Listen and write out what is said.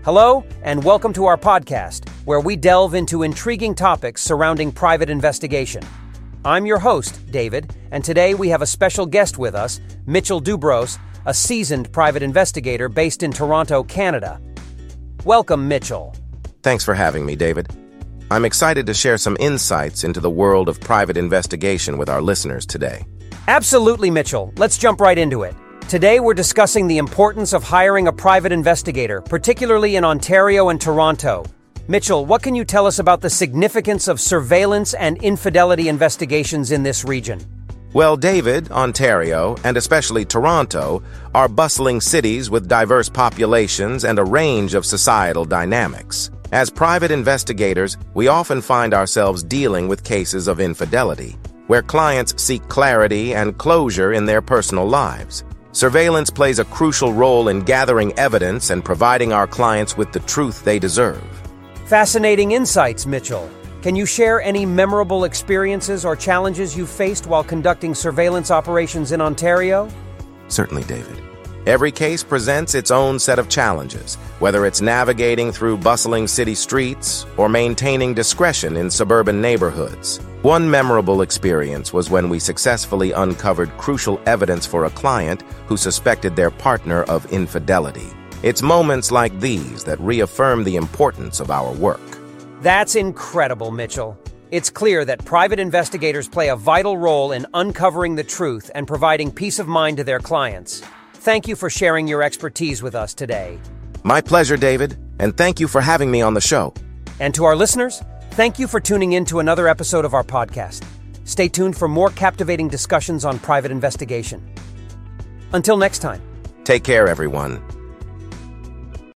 Hello, and welcome to our podcast, where we delve into intriguing topics surrounding private investigation. I'm your host, David, and today we have a special guest with us, Mitchell Dubros, a seasoned private investigator based in Toronto, Canada. Welcome, Mitchell. Thanks for having me, David. I'm excited to share some insights into the world of private investigation with our listeners today. Absolutely, Mitchell. Let's jump right into it. Today, we're discussing the importance of hiring a private investigator, particularly in Ontario and Toronto. Mitchell, what can you tell us about the significance of surveillance and infidelity investigations in this region? Well, David, Ontario, and especially Toronto, are bustling cities with diverse populations and a range of societal dynamics. As private investigators, we often find ourselves dealing with cases of infidelity, where clients seek clarity and closure in their personal lives. Surveillance plays a crucial role in gathering evidence and providing our clients with the truth they deserve. Fascinating insights, Mitchell. Can you share any memorable experiences or challenges you faced while conducting surveillance operations in Ontario? Certainly, David. Every case presents its own set of challenges, whether it's navigating through bustling city streets or maintaining discretion in suburban neighborhoods. One memorable experience was when we successfully uncovered crucial evidence for a client who suspected their partner of infidelity. It's moments like these that reaffirm the importance of our work. That's incredible, Mitchell. It's clear that private investigators play a vital role in uncovering the truth and providing peace of mind to their clients. Thank you for sharing your expertise with us today. My pleasure, David, and thank you for having me on the show. And to our listeners, thank you for tuning in to another episode of our podcast. Stay tuned for more captivating discussions on private investigation. Until next time. Take care, everyone.